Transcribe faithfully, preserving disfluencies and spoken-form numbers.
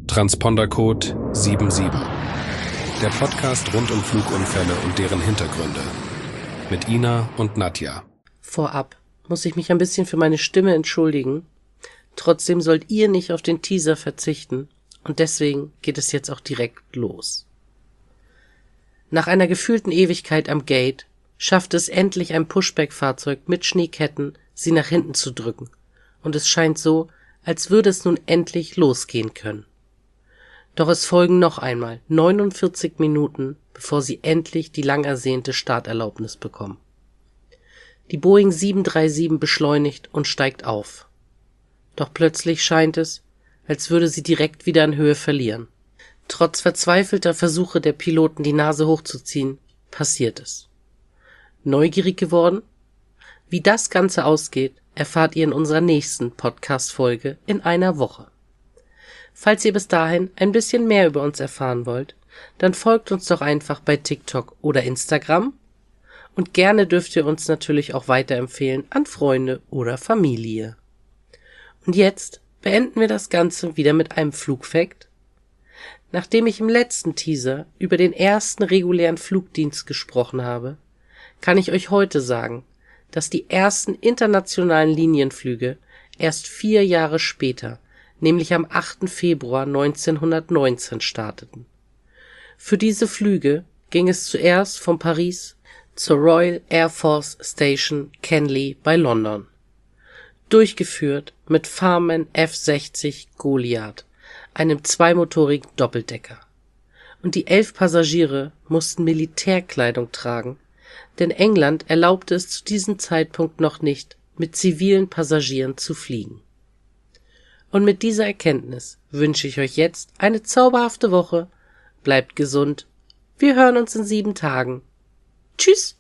Transpondercode sieben sieben. Der Podcast rund um Flugunfälle und deren Hintergründe. Mit Ina und Nadja. Vorab muss ich mich ein bisschen für meine Stimme entschuldigen. Trotzdem sollt ihr nicht auf den Teaser verzichten und deswegen geht es jetzt auch direkt los. Nach einer gefühlten Ewigkeit am Gate schafft es endlich ein Pushback-Fahrzeug mit Schneeketten, sie nach hinten zu drücken. Und es scheint so, als würde es nun endlich losgehen können. Doch es folgen noch einmal neunundvierzig Minuten, bevor sie endlich die lang ersehnte Starterlaubnis bekommen. Die Boeing sieben drei sieben beschleunigt und steigt auf. Doch plötzlich scheint es, als würde sie direkt wieder an Höhe verlieren. Trotz verzweifelter Versuche der Piloten, die Nase hochzuziehen, passiert es. Neugierig geworden? Wie das Ganze ausgeht, erfahrt ihr in unserer nächsten Podcast-Folge in einer Woche. Falls ihr bis dahin ein bisschen mehr über uns erfahren wollt, dann folgt uns doch einfach bei TikTok oder Instagram und gerne dürft ihr uns natürlich auch weiterempfehlen an Freunde oder Familie. Und jetzt beenden wir das Ganze wieder mit einem Flugfact. Nachdem ich im letzten Teaser über den ersten regulären Flugdienst gesprochen habe, kann ich euch heute sagen, dass die ersten internationalen Linienflüge erst vier Jahre später, nämlich am achten Februar neunzehnhundertneunzehn starteten. Für diese Flüge ging es zuerst von Paris zur Royal Air Force Station Kenley bei London. Durchgeführt mit Farman F sechzig Goliath, einem zweimotorigen Doppeldecker. Und die elf Passagiere mussten Militärkleidung tragen, denn England erlaubte es zu diesem Zeitpunkt noch nicht, mit zivilen Passagieren zu fliegen. Und mit dieser Erkenntnis wünsche ich euch jetzt eine zauberhafte Woche. Bleibt gesund. Wir hören uns in sieben Tagen. Tschüss!